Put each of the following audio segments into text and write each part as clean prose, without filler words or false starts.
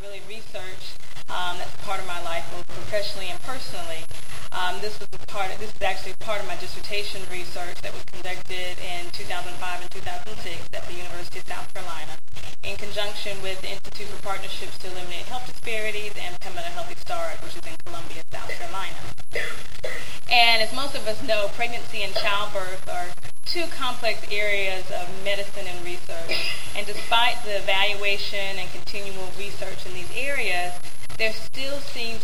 really research that's part of my life, both professionally and personally. This is actually part of my dissertation research that was conducted in 2005 and 2006 at the University of South Carolina in conjunction with the Institute for Partnerships to Eliminate Health Disparities and Becoming a Healthy Start, which is in Columbia, South Carolina. And as most of us know, pregnancy and childbirth are two complex areas of medicine and research. And despite the evaluation and continual research in these areas, there still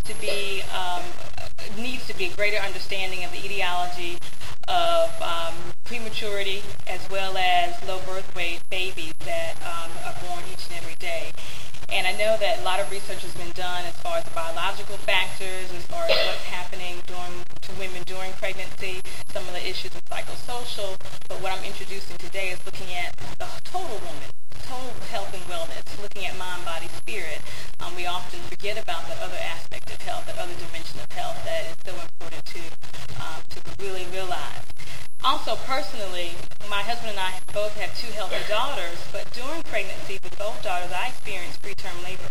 needs to be a greater understanding of the etiology of prematurity as well as low birth weight babies that are born each and every day. And I know that a lot of research has been done as far as the biological factors, as far as what's happening to women during pregnancy, some of the issues of psychosocial. But what I'm introducing today is looking at the total woman, total health and wellness, looking at mind, body, spirit. We often forget about that other aspect of health, that other dimension of health that is so important to really realize. Also, personally, my husband and I both have two healthy daughters, but during pregnancy with both daughters, I experienced preterm labor.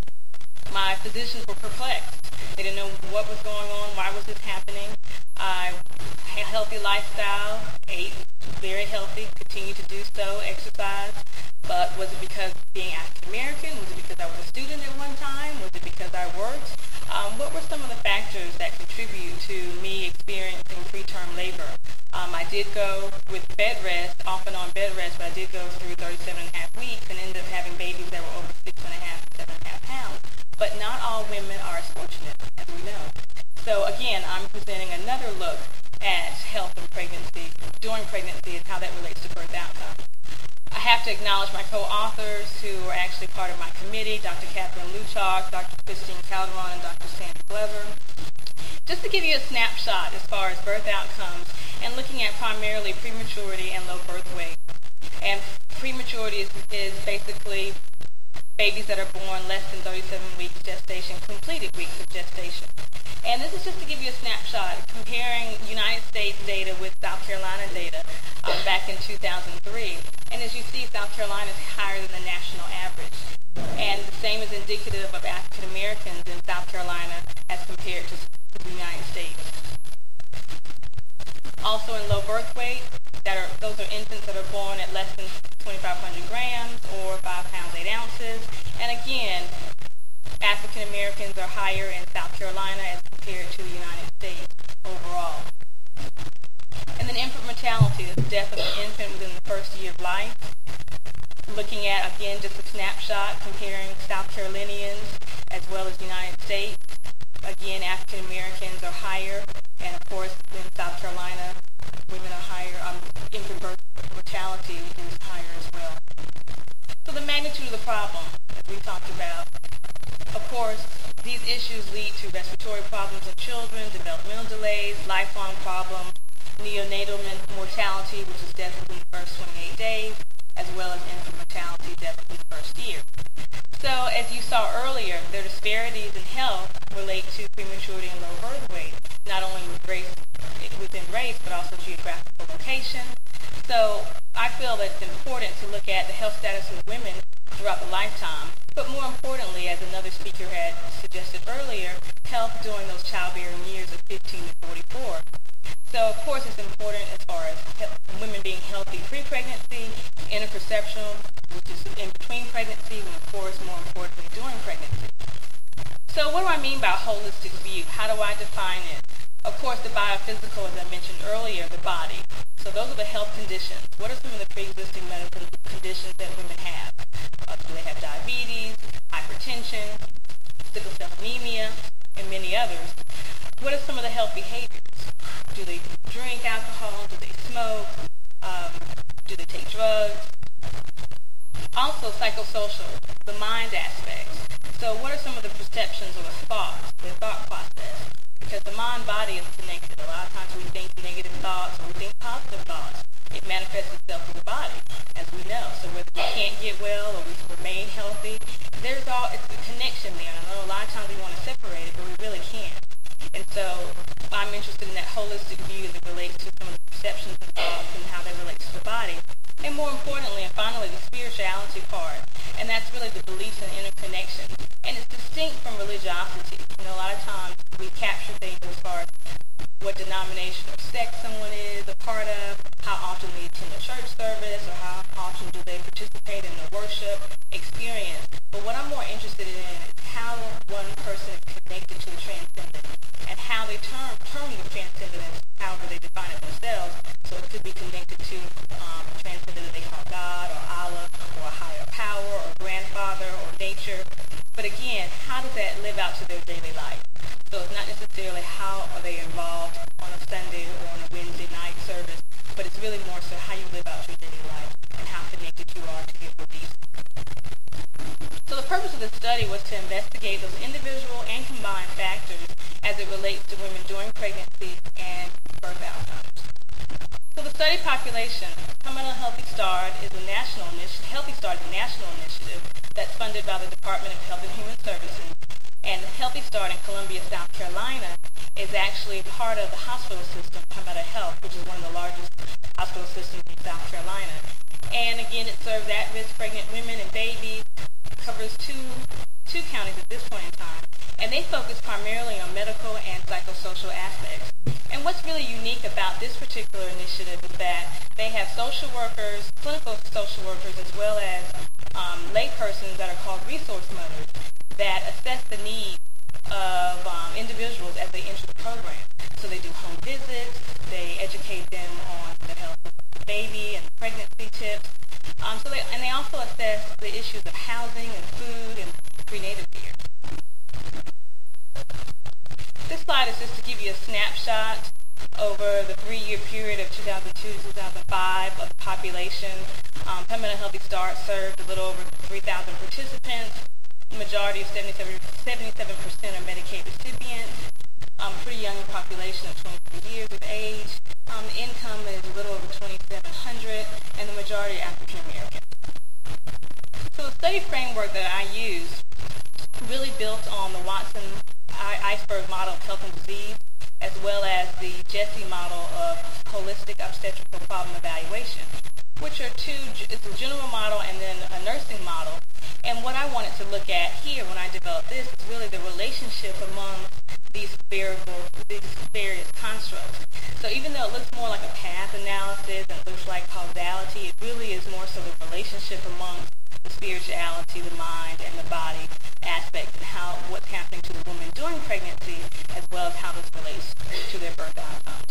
My physicians were perplexed. They didn't know what was going on, why was this happening. I had a healthy lifestyle, ate very healthy, continued to do so, exercise. But was it because of being African American? Was it because I was a student at one time? Was it because I worked? What were some of the factors that contribute to me experiencing preterm labor? I did go with bed rest, off and on bed rest, but I did go through 37 and a half weeks and ended up having babies that were over 6.5 to 7.5 pounds. But not all women are as fortunate, as we know. So again, I'm presenting another look at health and pregnancy, during pregnancy, and how that relates to birth outcomes. I have to acknowledge my co-authors who are actually part of my committee, Dr. Catherine Luchak, Dr. Christine Calderon, and Dr. Sandra Glover. Just to give you a snapshot as far as birth outcomes and looking at primarily prematurity and low birth weight. And prematurity is basically babies that are born less than 37 weeks gestation, completed weeks of gestation. And this is just to give you a snapshot, comparing United States data with South Carolina data back in 2003. And as you see, South Carolina is higher than the national average. And the same is indicative of African Americans in South Carolina as compared to the United States. Also in low birth weight, those are infants that are born at less than 2,500 grams or 5 pounds 8 ounces. And again, African Americans are higher in South Carolina as compared to the United States overall. And then infant mortality, the death of an infant within the first year of life. Looking at, again, just a snapshot comparing South Carolinians as well as the United States. Again, African Americans are higher, and of course, in South Carolina, women are higher. Infant birth mortality is higher as well. So the magnitude of the problem, as we talked about, of course, these issues lead to respiratory problems in children, developmental delays, lifelong problems, neonatal mortality, which is death within the first 28 days, as well as infant mortality, death within the first year. So, as you saw earlier, the disparities in health relate to prematurity and low birth weight, not only within race, but also geographical location. So, I feel that it's important to look at the health status of women throughout the lifetime, but more importantly, as another speaker had suggested earlier, health during those childbearing years of 15 to 44. So, of course, it's important as far as women being healthy pre-pregnancy, interconception, which is in between pregnancy, and of course, more importantly, during pregnancy. So what do I mean by a holistic view? How do I define it? Of course, the biophysical, as I mentioned earlier, the body. So those are the health conditions. What are some of the pre-existing medical conditions that women have? Do they have diabetes, hypertension, sickle cell anemia, and many others? What are some of the health behaviors? Do they drink alcohol? Do they smoke? Do they take drugs? Also, psychosocial, the mind aspects. So what are some of the perceptions or the thoughts, the thought process? Because the mind-body is connected. A lot of times we think negative thoughts or we think positive thoughts. It manifests itself in the body, as we know. So whether we can't get well or we remain healthy, it's a connection there. And I know a lot of times we want to separate it, but we really can't. And so I'm interested in that holistic view as it relates to some of the perceptions and thoughts and how they relate to the body. And more importantly, and finally, the spirituality part. And that's really the beliefs and interconnection. And it's interested in is how one person is connected to the transcendent and how they term the transcendent as however they define it themselves. So it could be connected to transcendent that they call God or Allah or a higher power or grandfather or nature. But again, how does that live out to their daily life? So it's not necessarily how are they involved on a Sunday or on a Wednesday night service, but it's really more so how you live out your daily life and how connected you are to your beliefs. So the purpose of the study was to investigate those individual and combined factors as it relates to women during pregnancy and birth outcomes. So the study population, Come on a Healthy Start is a national initiative. Healthy Start is a national initiative that's funded by the Department of Health and Human Services. And Healthy Start in Columbia, South Carolina is actually part of the hospital system, Palmetto Health, which is one of the largest hospital systems in South Carolina. And again, it serves at-risk pregnant women and babies, covers two counties at this point in time. And they focus primarily on medical and psychosocial aspects. And what's really unique about this particular initiative is that they have social workers, clinical social workers, as well as laypersons that are called resource mothers that assess the needs of individuals as they enter the program. So they do home visits, they educate them on the health of the baby and pregnancy tips. And they also assess the issues of housing and food and prenatal care. This slide is just to give you a snapshot over the 3-year period of 2002 to 2005 of the population. Palmetto Healthy Start served a little over 3,000 participants. The majority of 77% are Medicaid recipients. Pretty young population of 23 years of age. The income is a little over $2,700, and the majority are African American. So the study framework that I used really built on the Watson iceberg model of health and disease, as well as the Jesse model of holistic obstetrical problem evaluation, which are it's a general model and then a nursing model. And what I wanted to look at here when I developed this is really the relationship among these variables, these various constructs. So even though it looks more like a path analysis and it looks like causality, it really is more so the relationship among the spirituality, the mind, and the body aspect, and what's happening to the woman during pregnancy, as well as how this relates to their birth outcomes.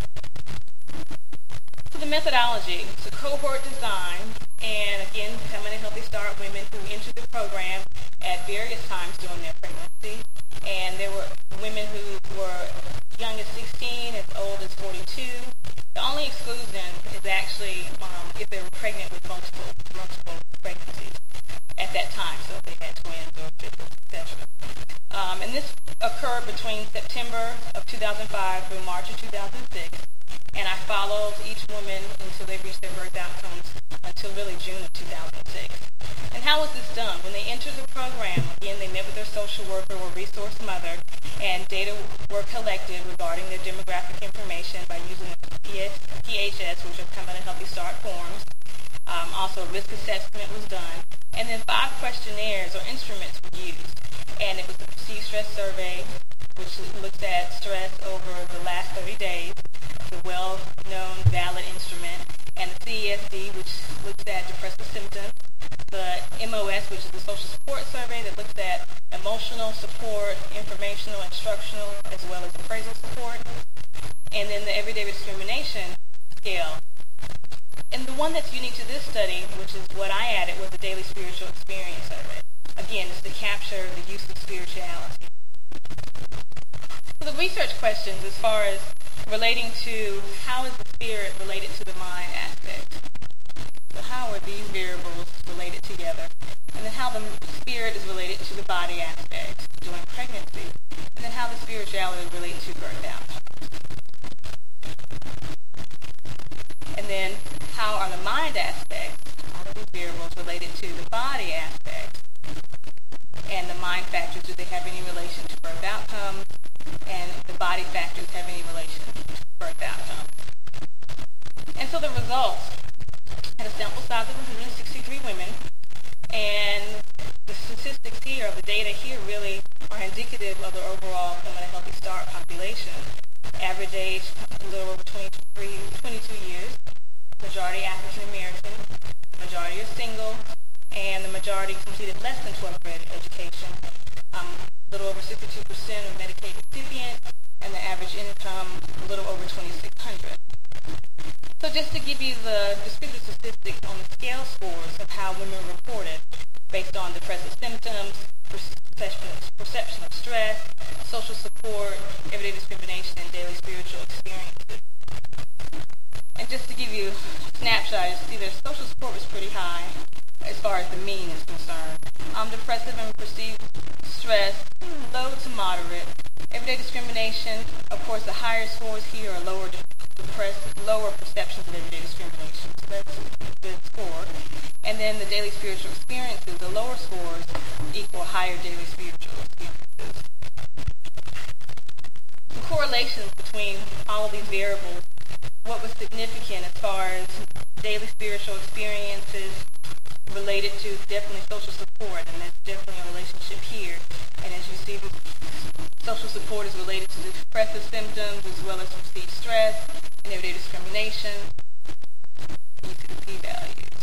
So the methodology, so cohort design, and again, Come on a Healthy Start women who entered the program at various times during their pregnancy, and there were women who were young as 16, as old as 42. The only exclusion is actually if they were pregnant with multiple pregnancies at that time, so if they had twins or triplets, etc. And this occurred between September of 2005 through March of 2006, and I followed each woman until they reached their birth outcomes until really June of 2006. And how was this done? When they entered the program, again, they met with their social worker or resource mother, and data were collected regarding their demographic information by using the PHS, which are Come on a Healthy Start forms. Also, a risk assessment was done, and then 5 questionnaires or instruments were used. And it was the Perceived Stress Survey, which looks at stress over the last 30 days, the well-known valid instrument, and the CESD, which looks at depressive symptoms, the MOS, which is the Social Support Survey that looks at emotional support, informational, instructional, as well as appraisal support, and then the Everyday Discrimination Scale. And the one that's unique to this study, which is what I added, was the Daily Spiritual Experience Survey. Again, it's to capture the use of spirituality. So the research questions as far as relating to how is the spirit related to the mind aspect. So how are these variables related together? And then how the spirit is related to the body aspect during pregnancy. And then how the spirituality is related to birth outcomes. And then how are the mind aspects, all of these variables related to the body aspect? And the mind factors, do they have any relation to birth outcomes? And the body factors have any relation to birth outcomes? And so the results had a sample size of 163 women, and the statistics here, the data here really are indicative of the overall Come on a Healthy Start population. Average age, a little over 22 years, majority African American, majority are single, and the majority completed less than 12th grade education. 62% of Medicaid recipients, and the average income a little over $2,600. So just to give you the descriptive statistics on the scale scores of how women reported based on depressive symptoms, perception of stress, social support, everyday discrimination, and daily spiritual experiences. And just to give you a snapshot, you see their social support was pretty high as far as the mean is concerned. Depressive and perceived stress, low to moderate. Everyday discrimination, of course, the higher scores here are lower perceptions of everyday discrimination. So that's a good score. And then the daily spiritual experiences, the lower scores equal higher daily spiritual experiences. The correlations between all of these variables, what was significant as far as daily spiritual experiences related to definitely social support, and there's definitely a relationship here. And as you see, social support is related to depressive symptoms as well as perceived stress and everyday discrimination. You see the p-values.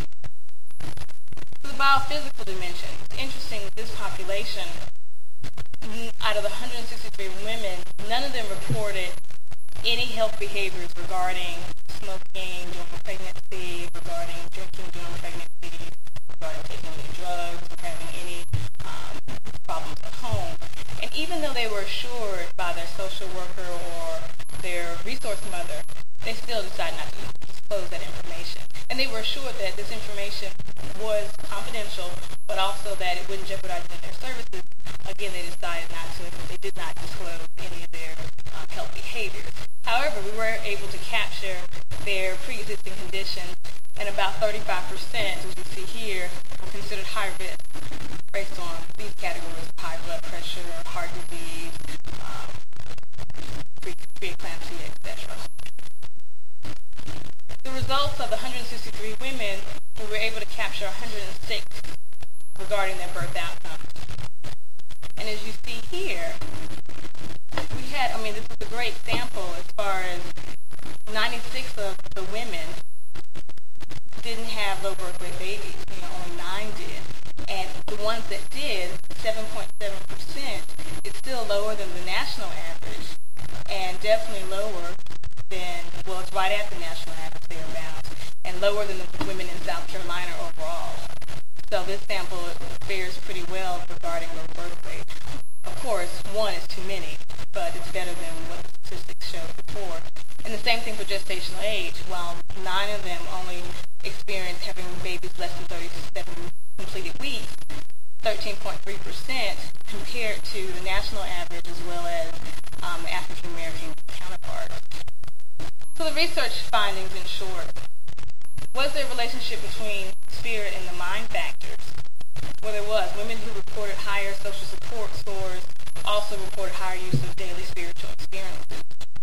So the biophysical dimension. It's interesting with this population, out of the 163 women, none of them reported any health behaviors regarding smoking during pregnancy, regarding drinking during pregnancy, regarding taking any drugs, or having any problems at home. And even though they were assured by their social worker or their resource mother, they still decided not to disclose that information. And they were assured that this information was confidential, but also that it wouldn't jeopardize any of their services. Again, they decided not to. They did not disclose any of their health behaviors. However, we were able to capture their pre-existing conditions, and about 35%, as you see here, were considered high risk based on these categories of high blood pressure, heart disease, preeclampsia, etc. The results of the 163 women, we were able to capture 106 regarding their birth outcomes. And as you see here, this is a great sample as far as 96 of the women didn't have low birth weight babies. Only 9 did. And the ones that did, 7.7%, is still lower than the national average, and definitely lower than, well, it's right at the national average thereabouts, and lower than the women in South Carolina overall. So this sample fares pretty well regarding low birth weight. Of course, 1 is too many, but it's better than what the statistics showed before. And the same thing for gestational age. While 9 of them only experienced having babies less than 37 completed weeks, 13.3% compared to the national average as well as African American counterparts. So the research findings, in short, was there a relationship between spirit and the mind factors? Well, there was. Women who reported higher social support scores also reported higher use of daily spiritual experiences.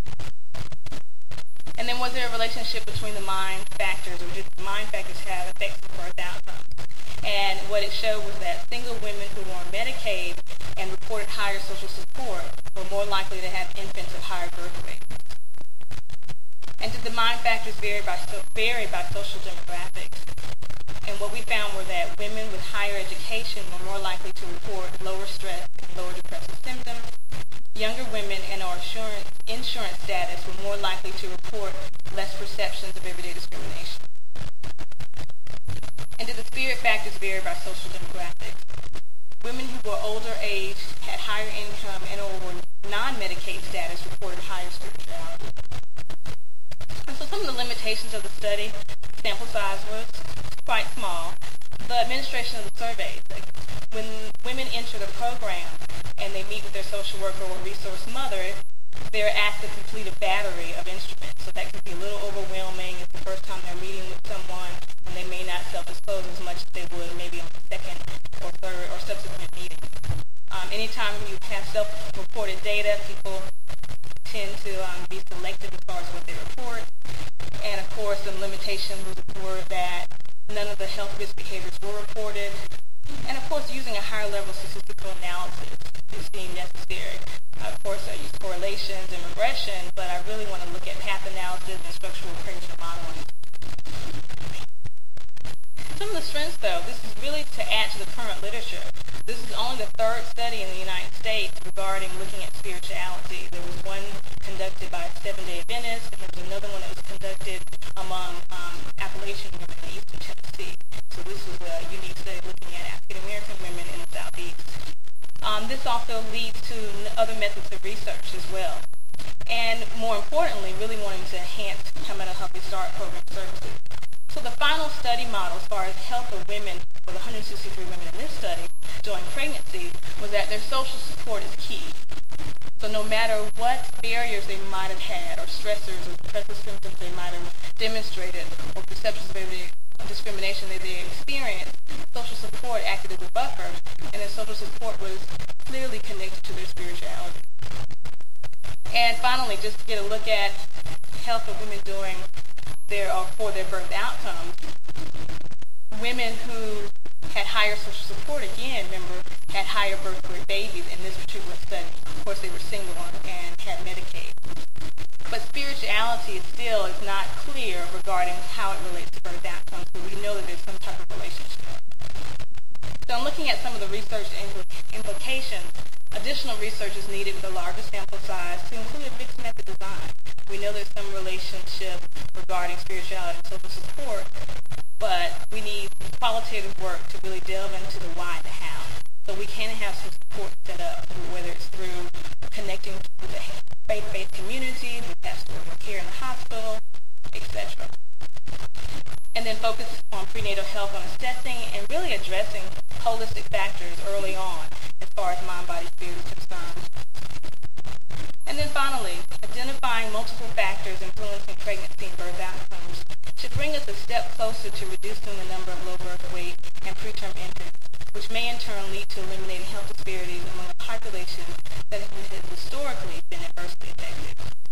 And then was there a relationship between the mind factors, or did the mind factors have effects on birth outcomes? And what it showed was that single women who were on Medicaid and reported higher social support were more likely to have infants of higher birth weight. And did the mind factors vary by social demographics? And what we found were that women with higher education were more likely to report lower stress and lower depressive symptoms. Younger women in our insurance status were more likely to report less perceptions of everyday discrimination. And did the spirit factors vary by social demographics? Women who were older age, had higher income, and or were non-Medicaid status reported higher spirituality. And so some of the limitations of the study, sample size was quite small. The administration of the surveys, when women enter the program and they meet with their social worker or resource mother, they're asked to complete a battery of instruments. So that can be a little overwhelming. It's the first time they're meeting with someone, and they may not self-disclose as much as they would maybe on the second or third or subsequent meeting. Anytime you have self-reported data, people tend to be selective as far as what they report. And of course, the limitations were that none of the health risk behaviors were reported. And of course, using a higher level of statistical analysis is deemed necessary. Of course, I use correlations and regression, but I really want to look at path analysis and structural appraisal modeling. Some of the strengths, though, this is really to add to the current literature. This is only the a third study in the United States regarding looking at spirituality. There was one conducted by Seventh-day Adventists, and there was another one that was conducted among Appalachian women in eastern Tennessee. So this was a unique study looking at African American women in the Southeast. This also leads to other methods of research as well. And more importantly, really wanting to enhance Palmetto Healthy Start program services. So the final study model as far as health of women, for the 163 women in this study during pregnancy, was that their social support is key. So no matter what barriers they might have had, or stressors or depressive symptoms they might have demonstrated, or perceptions of discrimination that they experienced, social support acted as a buffer, and their social support was clearly connected to their spirituality. And finally, just to get a look at health of women during for their birth outcomes, women who had higher social support, again, remember, had higher birth weight babies in this particular study. Of course, they were single and had Medicaid. But spirituality still is not clear regarding how it relates to birth outcomes, but we know that there's some type of relationship. So I'm looking at some of the research implications. Additional research is needed with a larger sample size to include a mixed method design. We know there's some relationship regarding spirituality and social support, but we need qualitative work to really delve into the why and the how. So we can have some support set up, whether it's through connecting with the faith-based community, with pastoral care in the hospital, etc. And then focus on prenatal health on assessing and really addressing holistic factors early on as far as mind, body, spirit is concerned. And then finally, identifying multiple factors influencing pregnancy and birth outcomes should bring us a step closer to reducing the number of low birth weight and preterm infants, which may in turn lead to eliminating health disparities among a population that has historically been adversely affected.